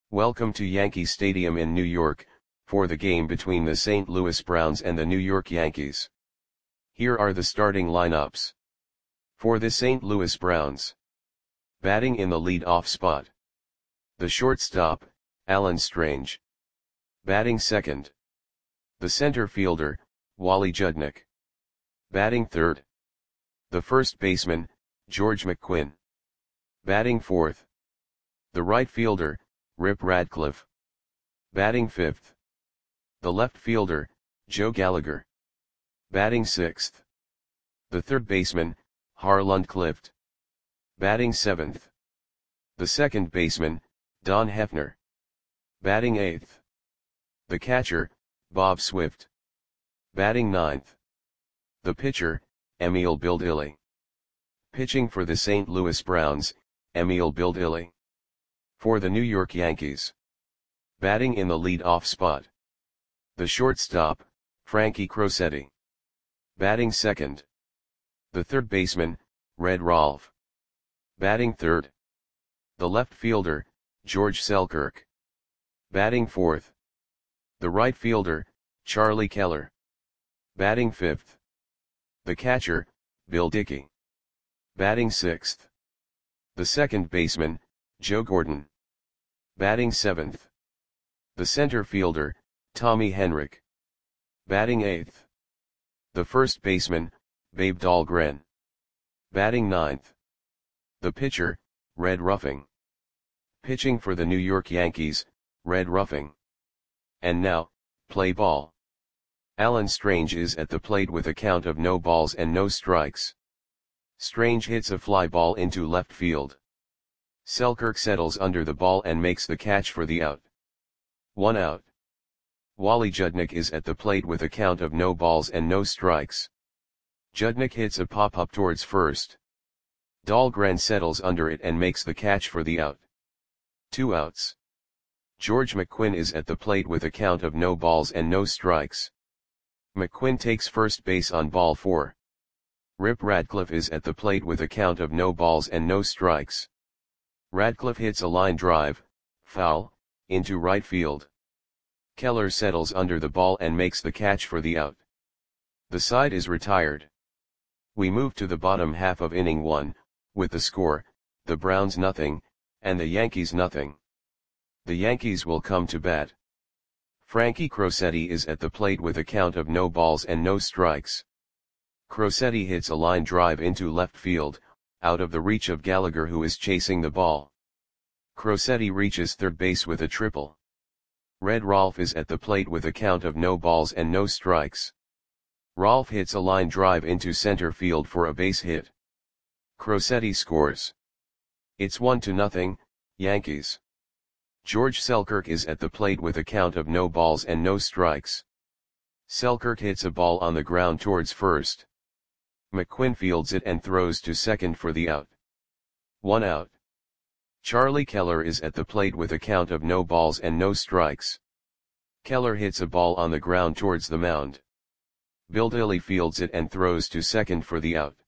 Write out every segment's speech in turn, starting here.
Welcome to Yankee Stadium in New York, for the game between the St. Louis Browns and the New York Yankees. Here are the starting lineups. For the St. Louis Browns. Batting in the lead-off spot. The shortstop, Alan Strange. Batting second. The center fielder, Wally Judnick. Batting third. The first baseman, George McQuinn. Batting fourth. The right fielder, Rip Radcliffe. Batting fifth. The left fielder, Joe Gallagher. Batting sixth. The third baseman, Harland Clift. Batting seventh. The second baseman, Don Hefner. Batting eighth. The catcher, Bob Swift. Batting ninth. The pitcher, Emil Bildilli. Pitching for the St. Louis Browns, Emil Bildilli. For the New York Yankees. Batting in the lead-off spot. The shortstop, Frankie Crosetti. Batting second. The third baseman, Red Rolfe. Batting third. The left fielder, George Selkirk. Batting fourth. The right fielder, Charlie Keller. Batting fifth. The catcher, Bill Dickey. Batting sixth. The second baseman, Joe Gordon. Batting seventh. The center fielder, Tommy Henrich. Batting eighth. The first baseman, Babe Dahlgren. Batting ninth. The pitcher, Red Ruffing. Pitching for the New York Yankees, Red Ruffing. And now, play ball. Alan Strange is at the plate with a count of no balls and no strikes. Strange hits a fly ball into left field. Selkirk settles under the ball and makes the catch for the out. 1 out. Wally Judnick is at the plate with a count of no balls and no strikes. Judnick hits a pop-up towards first. Dahlgren settles under it and makes the catch for the out. 2 outs. George McQuinn is at the plate with a count of no balls and no strikes. McQuinn takes first base on ball 4. Rip Radcliffe is at the plate with a count of no balls and no strikes. Radcliffe hits a line drive, foul, into right field. Keller settles under the ball and makes the catch for the out. The side is retired. We move to the bottom half of inning 1, with the score, the Browns nothing, and the Yankees nothing. The Yankees will come to bat. Frankie Crosetti is at the plate with a count of no balls and no strikes. Crosetti hits a line drive into left field, out of the reach of Gallagher, who is chasing the ball. Crosetti reaches third base with a triple. Red Rolfe is at the plate with a count of no balls and no strikes. Rolfe hits a line drive into center field for a base hit. Crosetti scores. It's 1-0, Yankees. George Selkirk is at the plate with a count of no balls and no strikes. Selkirk hits a ball on the ground towards first. McQuinn fields it and throws to second for the out. 1 out. Charlie Keller is at the plate with a count of no balls and no strikes. Keller hits a ball on the ground towards the mound. Bildilli fields it and throws to second for the out.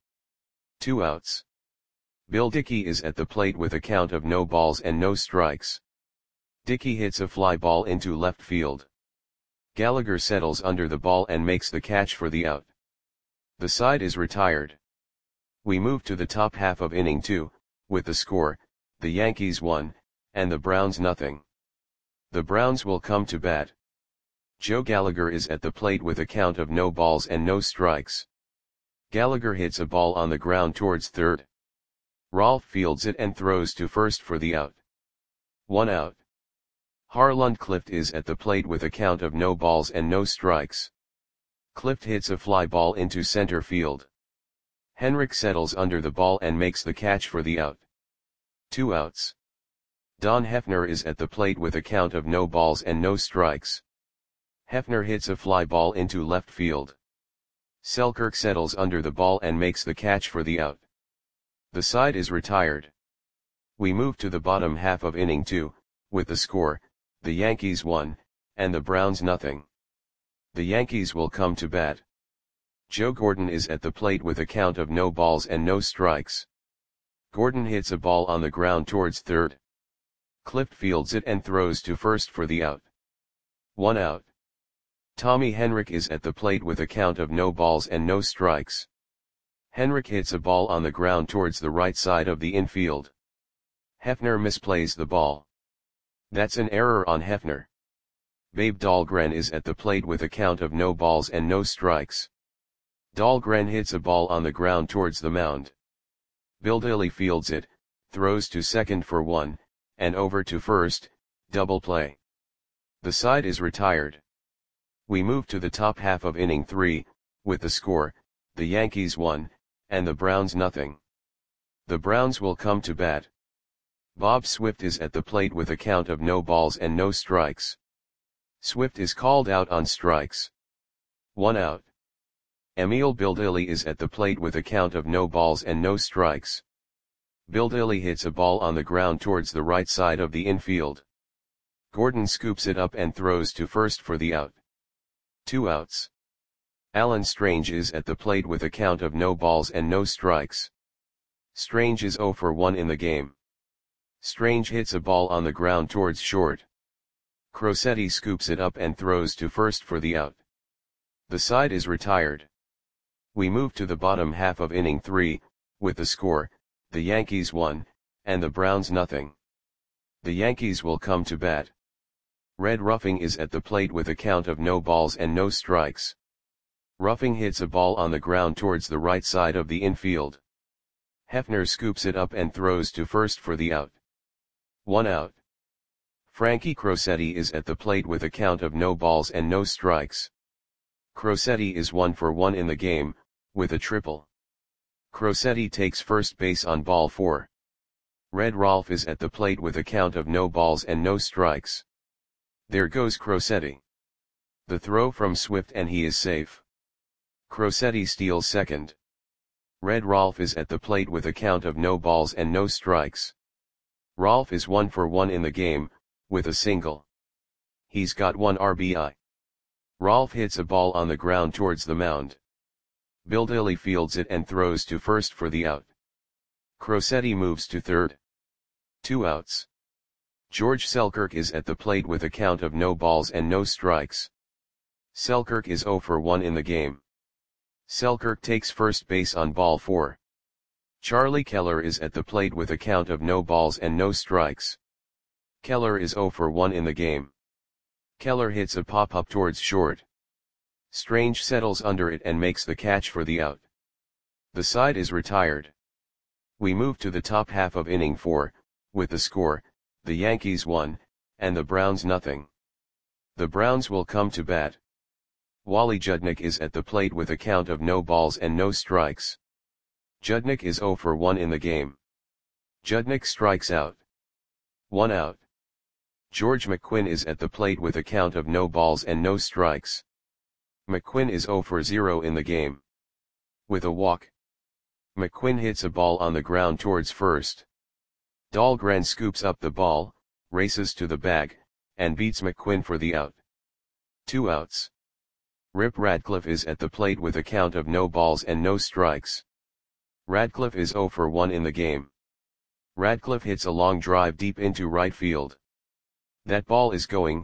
2 outs. Bill Dickey is at the plate with a count of no balls and no strikes. Dickey hits a fly ball into left field. Gallagher settles under the ball and makes the catch for the out. The side is retired. We move to the top half of inning 2, with the score, the Yankees 1, and the Browns nothing. The Browns will come to bat. Joe Gallagher is at the plate with a count of no balls and no strikes. Gallagher hits a ball on the ground towards third. Rolfe fields it and throws to first for the out. 1 out. Harland Clift is at the plate with a count of no balls and no strikes. Clift hits a fly ball into center field. Henrich settles under the ball and makes the catch for the out. 2 outs. Don Hefner is at the plate with a count of no balls and no strikes. Hefner hits a fly ball into left field. Selkirk settles under the ball and makes the catch for the out. The side is retired. We move to the bottom half of inning 2, with the score, the Yankees 1, and the Browns nothing. The Yankees will come to bat. Joe Gordon is at the plate with a count of no balls and no strikes. Gordon hits a ball on the ground towards third. Clift fields it and throws to first for the out. 1 out. Tommy Henrik is at the plate with a count of no balls and no strikes. Henrik hits a ball on the ground towards the right side of the infield. Hefner misplays the ball. That's an error on Hefner. Babe Dahlgren is at the plate with a count of no balls and no strikes. Dahlgren hits a ball on the ground towards the mound. Bill Dilly fields it, throws to second for 1, and over to first, double play. The side is retired. We move to the top half of inning 3, with the score, the Yankees 1, and the Browns nothing. The Browns will come to bat. Bob Swift is at the plate with a count of no balls and no strikes. Swift is called out on strikes. 1 out. Emil Bildilly is at the plate with a count of no balls and no strikes. Bildilly hits a ball on the ground towards the right side of the infield. Gordon scoops it up and throws to first for the out. 2 outs. Alan Strange is at the plate with a count of no balls and no strikes. Strange is 0 for 1 in the game. Strange hits a ball on the ground towards short. Crosetti scoops it up and throws to first for the out. The side is retired. We move to the bottom half of inning 3, with the score, the Yankees 1, and the Browns nothing. The Yankees will come to bat. Red Ruffing is at the plate with a count of no balls and no strikes. Ruffing hits a ball on the ground towards the right side of the infield. Hefner scoops it up and throws to first for the out. 1 out. Frankie Crosetti is at the plate with a count of no balls and no strikes. Crosetti is 1 for 1 in the game, with a triple. Crosetti takes first base on ball 4. Red Rolf is at the plate with a count of no balls and no strikes. There goes Crosetti. The throw from Swift and he is safe. Crosetti steals second. Red Rolf is at the plate with a count of no balls and no strikes. Rolf is 1 for 1 in the game, with a single. He's got 1 RBI. Rolf hits a ball on the ground towards the mound. Bildilly fields it and throws to first for the out. Crosetti moves to third. 2 outs. George Selkirk is at the plate with a count of no balls and no strikes. Selkirk is 0 for 1 in the game. Selkirk takes first base on ball 4. Charlie Keller is at the plate with a count of no balls and no strikes. Keller is 0 for 1 in the game. Keller hits a pop-up towards short. Strange settles under it and makes the catch for the out. The side is retired. We move to the top half of inning 4, with the score, the Yankees 1, and the Browns nothing. The Browns will come to bat. Wally Judnick is at the plate with a count of no balls and no strikes. Judnick is 0 for 1 in the game. Judnick strikes out. 1 out. George McQuinn is at the plate with a count of no balls and no strikes. McQuinn is 0 for 0 in the game. With a walk. McQuinn hits a ball on the ground towards first. Dahlgren scoops up the ball, races to the bag, and beats McQuinn for the out. 2 outs. Rip Radcliffe is at the plate with a count of no balls and no strikes. Radcliffe is 0 for 1 in the game. Radcliffe hits a long drive deep into right field. That ball is going,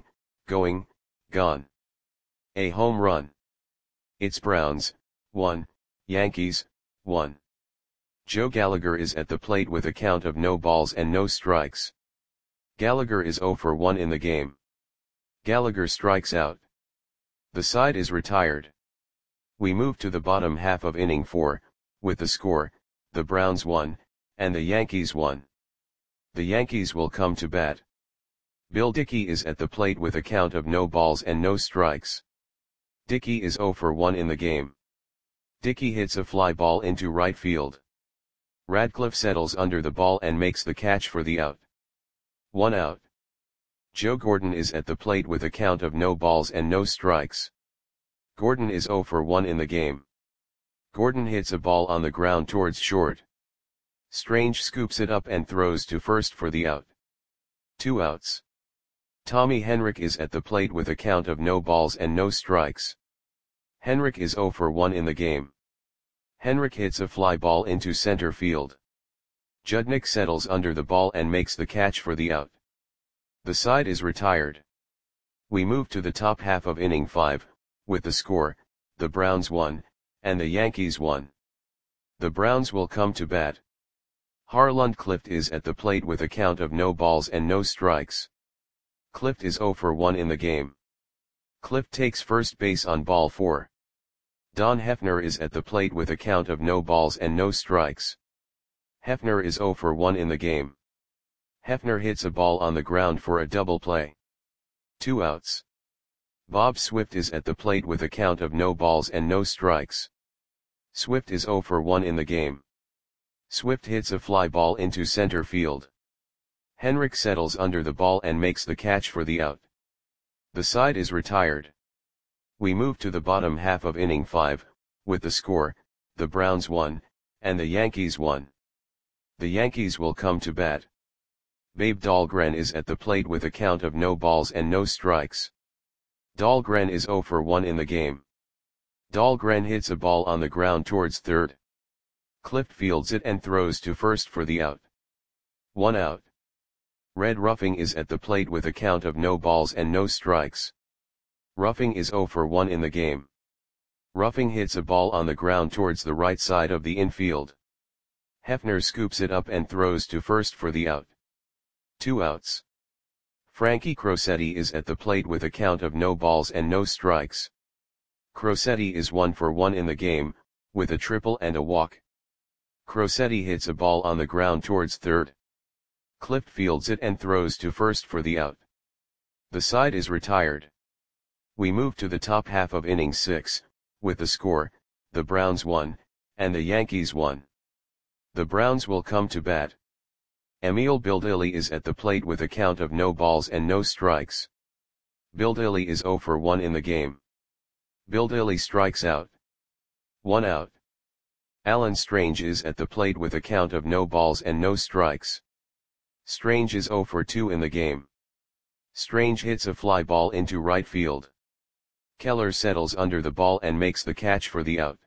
gone. A home run. It's Browns, 1, Yankees, 1. Joe Gallagher is at the plate with a count of no balls and no strikes. Gallagher is 0 for 1 in the game. Gallagher strikes out. The side is retired. We move to the bottom half of inning 4, with the score, the Browns 1, and the Yankees 1. The Yankees will come to bat. Bill Dickey is at the plate with a count of no balls and no strikes. Dickey is 0 for 1 in the game. Dickey hits a fly ball into right field. Radcliffe settles under the ball and makes the catch for the out. 1 out. Joe Gordon is at the plate with a count of no balls and no strikes. Gordon is 0 for 1 in the game. Gordon hits a ball on the ground towards short. Strange scoops it up and throws to first for the out. 2 outs. Tommy Henrik is at the plate with a count of no balls and no strikes. Henrik is 0 for 1 in the game. Henrik hits a fly ball into center field. Judnick settles under the ball and makes the catch for the out. The side is retired. We move to the top half of inning 5, with the score, the Browns 1, and the Yankees 1. The Browns will come to bat. Harland Clift is at the plate with a count of no balls and no strikes. Clift is 0 for 1 in the game. Clift takes first base on ball 4. Don Hefner is at the plate with a count of no balls and no strikes. Hefner is 0 for 1 in the game. Hefner hits a ball on the ground for a double play. 2 outs. Bob Swift is at the plate with a count of no balls and no strikes. Swift is 0 for 1 in the game. Swift hits a fly ball into center field. Henrik settles under the ball and makes the catch for the out. The side is retired. We move to the bottom half of inning 5, with the score, the Browns 1, and the Yankees 1. The Yankees will come to bat. Babe Dahlgren is at the plate with a count of no balls and no strikes. Dahlgren is 0 for 1 in the game. Dahlgren hits a ball on the ground towards third. Clift fields it and throws to first for the out. 1 out. Red Ruffing is at the plate with a count of no balls and no strikes. Ruffing is 0 for 1 in the game. Ruffing hits a ball on the ground towards the right side of the infield. Hefner scoops it up and throws to first for the out. 2 outs. Frankie Crosetti is at the plate with a count of no balls and no strikes. Crosetti is 1 for 1 in the game, with a triple and a walk. Crosetti hits a ball on the ground towards third. Clift fields it and throws to first for the out. The side is retired. We move to the top half of inning 6, with the score, the Browns 1, and the Yankees 1. The Browns will come to bat. Emil Bildilli is at the plate with a count of no balls and no strikes. Bildilli is 0 for 1 in the game. Bildilli strikes out. 1 out. Alan Strange is at the plate with a count of no balls and no strikes. Strange is 0 for 2 in the game. Strange hits a fly ball into right field. Keller settles under the ball and makes the catch for the out.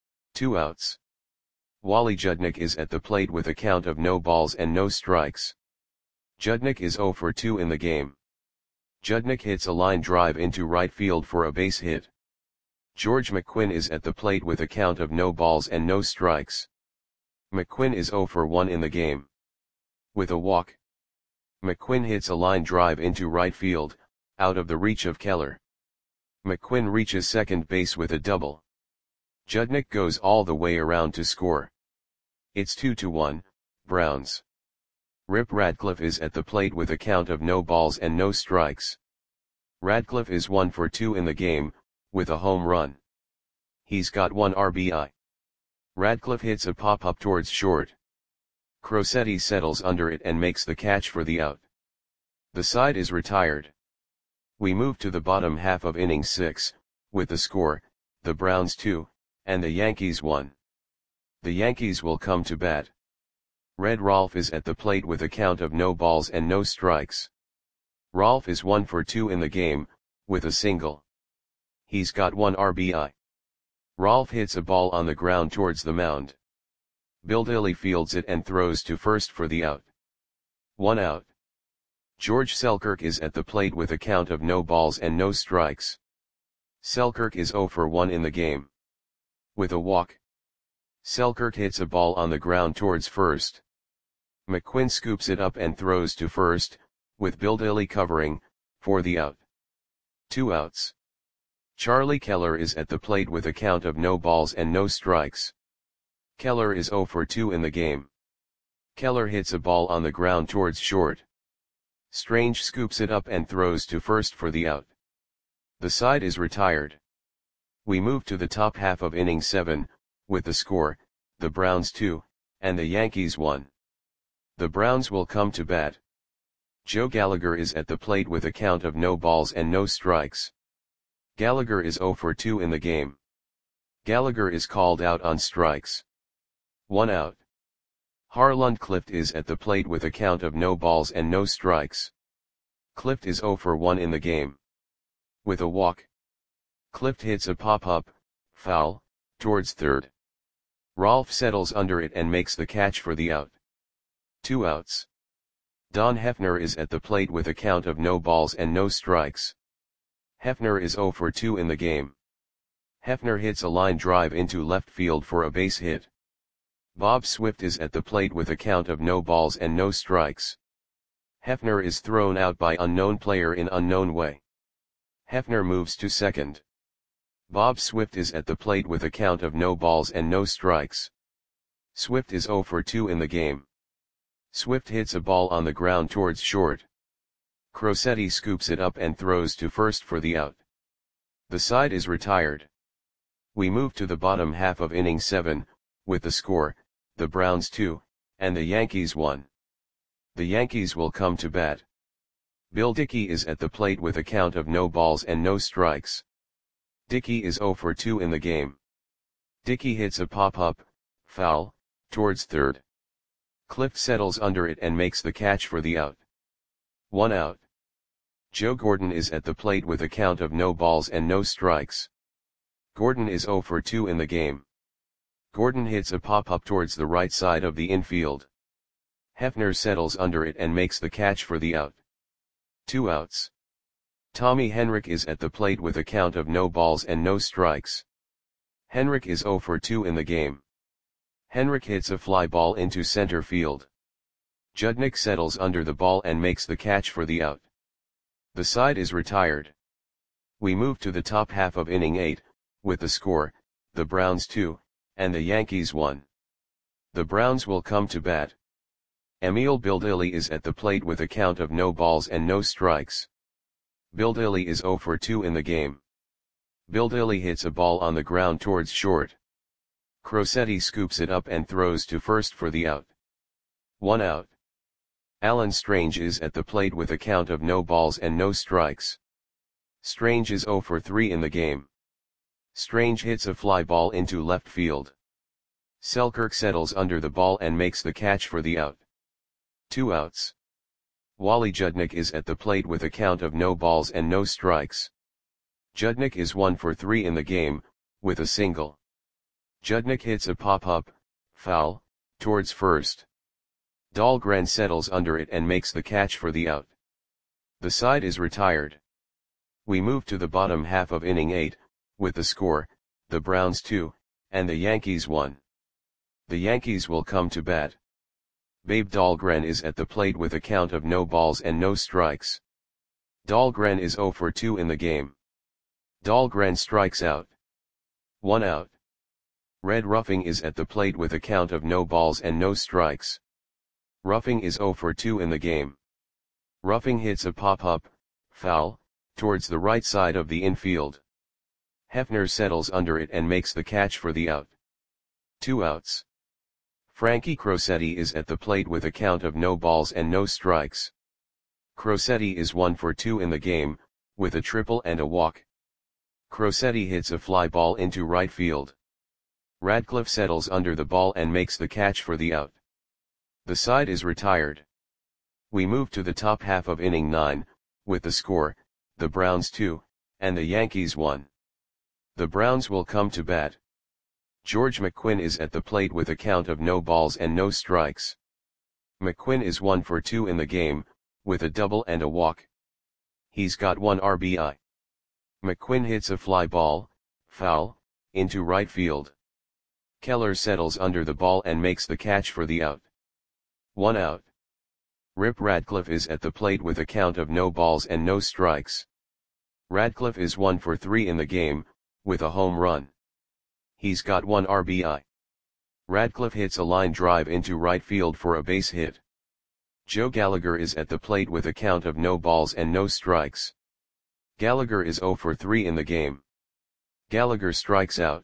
2 outs. Wally Judnick is at the plate with a count of no balls and no strikes. Judnick is 0 for 2 in the game. Judnick hits a line drive into right field for a base hit. George McQuinn is at the plate with a count of no balls and no strikes. McQuinn is 0 for 1 in the game. With a walk. McQuinn hits a line drive into right field, out of the reach of Keller. McQuinn reaches second base with a double. Judnick goes all the way around to score. It's 2-1, Browns. Rip Radcliffe is at the plate with a count of no balls and no strikes. Radcliffe is 1 for 2 in the game, with a home run. He's got 1 RBI. Radcliffe hits a pop-up towards short. Crosetti settles under it and makes the catch for the out. The side is retired. We move to the bottom half of inning 6, with the score, the Browns 2, and the Yankees 1. The Yankees will come to bat. Red Rolfe is at the plate with a count of no balls and no strikes. Rolfe is 1 for 2 in the game, with a single. He's got 1 RBI. Rolfe hits a ball on the ground towards the mound. Bildilli fields it and throws to first for the out. 1 out. George Selkirk is at the plate with a count of no balls and no strikes. Selkirk is 0 for 1 in the game. With a walk. Selkirk hits a ball on the ground towards first. McQuinn scoops it up and throws to first, with Bildilli covering, for the out. 2 outs. Charlie Keller is at the plate with a count of no balls and no strikes. Keller is 0 for 2 in the game. Keller hits a ball on the ground towards short. Strange scoops it up and throws to first for the out. The side is retired. We move to the top half of inning 7, with the score, the Browns 2, and the Yankees 1. The Browns will come to bat. Joe Gallagher is at the plate with a count of no balls and no strikes. Gallagher is 0 for 2 in the game. Gallagher is called out on strikes. 1 out. Harland Clift is at the plate with a count of no balls and no strikes. Clift is 0 for 1 in the game. With a walk. Clift hits a pop-up, foul, towards third. Rolfe settles under it and makes the catch for the out. 2 outs. Don Hefner is at the plate with a count of no balls and no strikes. Hefner is 0 for 2 in the game. Hefner hits a line drive into left field for a base hit. Bob Swift is at the plate with a count of no balls and no strikes. Hefner is thrown out by unknown player in unknown way. Hefner moves to second. Bob Swift is at the plate with a count of no balls and no strikes. Swift is 0 for 2 in the game. Swift hits a ball on the ground towards short. Crosetti scoops it up and throws to first for the out. The side is retired. We move to the bottom half of inning 7, with the score, the Browns 2, and the Yankees 1. The Yankees will come to bat. Bill Dickey is at the plate with a count of no balls and no strikes. Dickey is 0 for 2 in the game. Dickey hits a pop-up, foul, towards third. Clift settles under it and makes the catch for the out. 1 out. Joe Gordon is at the plate with a count of no balls and no strikes. Gordon is 0 for 2 in the game. Gordon hits a pop-up towards the right side of the infield. Hefner settles under it and makes the catch for the out. 2 outs. Tommy Henrich is at the plate with a count of no balls and no strikes. Henrich is 0 for 2 in the game. Henrich hits a fly ball into center field. Judnick settles under the ball and makes the catch for the out. The side is retired. We move to the top half of inning 8, with the score, the Browns 2, and the Yankees 1. The Browns will come to bat. Emil Bildilli is at the plate with a count of no balls and no strikes. Bildilli is 0 for 2 in the game. Bildilli hits a ball on the ground towards short. Crosetti scoops it up and throws to first for the out. 1 out. Alan Strange is at the plate with a count of no balls and no strikes. Strange is 0 for 3 in the game. Strange hits a fly ball into left field. Selkirk settles under the ball and makes the catch for the out. 2 outs. Wally Judnick is at the plate with a count of no balls and no strikes. Judnick is 1 for 3 in the game, with a single. Judnick hits a pop-up, foul, towards first. Dahlgren settles under it and makes the catch for the out. The side is retired. We move to the bottom half of inning 8, with the score, the Browns 2, and the Yankees 1. The Yankees will come to bat. Babe Dahlgren is at the plate with a count of no balls and no strikes. Dahlgren is 0 for 2 in the game. Dahlgren strikes out. 1 out. Red Ruffing is at the plate with a count of no balls and no strikes. Ruffing is 0 for 2 in the game. Ruffing hits a pop-up, foul, towards the right side of the infield. Hefner settles under it and makes the catch for the out. 2 outs. Frankie Crosetti is at the plate with a count of no balls and no strikes. Crosetti is 1 for 2 in the game, with a triple and a walk. Crosetti hits a fly ball into right field. Radcliffe settles under the ball and makes the catch for the out. The side is retired. We move to the top half of inning 9, with the score, the Browns 2, and the Yankees 1. The Browns will come to bat. George McQuinn is at the plate with a count of no balls and no strikes. McQuinn is 1 for 2 in the game, with a double and a walk. He's got 1 RBI. McQuinn hits a fly ball, foul, into right field. Keller settles under the ball and makes the catch for the out. 1 out. Rip Radcliffe is at the plate with a count of no balls and no strikes. Radcliffe is 1 for 3 in the game, with a home run. He's got 1 RBI. Radcliffe hits a line drive into right field for a base hit. Joe Gallagher is at the plate with a count of no balls and no strikes. Gallagher is 0 for 3 in the game. Gallagher strikes out.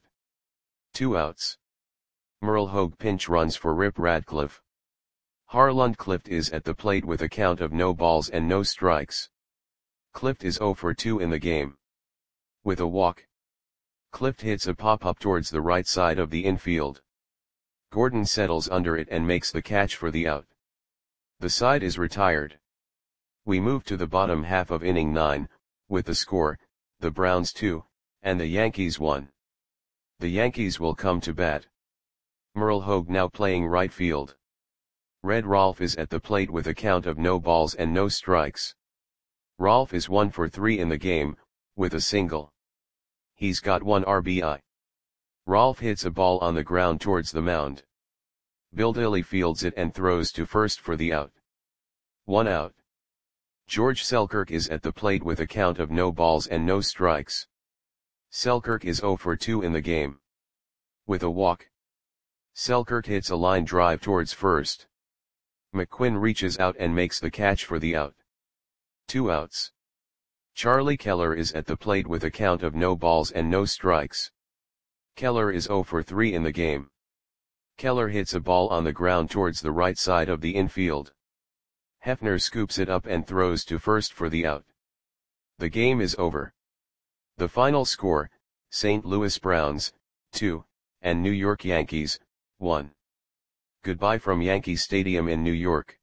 2 outs. Merle Hogue pinch runs for Rip Radcliffe. Harland Clift is at the plate with a count of no balls and no strikes. Clift is 0 for 2 in the game. With a walk. Clift hits a pop-up towards the right side of the infield. Gordon settles under it and makes the catch for the out. The side is retired. We move to the bottom half of inning 9, with the score, the Browns 2, and the Yankees 1. The Yankees will come to bat. Merle Hogue now playing right field. Red Rolf is at the plate with a count of no balls and no strikes. Rolf is 1 for 3 in the game, with a single. He's got 1 RBI. Rolf hits a ball on the ground towards the mound. Bill Dilly fields it and throws to first for the out. 1 out. George Selkirk is at the plate with a count of no balls and no strikes. Selkirk is 0 for 2 in the game. With a walk. Selkirk hits a line drive towards first. McQuinn reaches out and makes the catch for the out. 2 outs. Charlie Keller is at the plate with a count of no balls and no strikes. Keller is 0 for 3 in the game. Keller hits a ball on the ground towards the right side of the infield. Hefner scoops it up and throws to first for the out. The game is over. The final score, St. Louis Browns, 2, and New York Yankees, 1. Goodbye from Yankee Stadium in New York.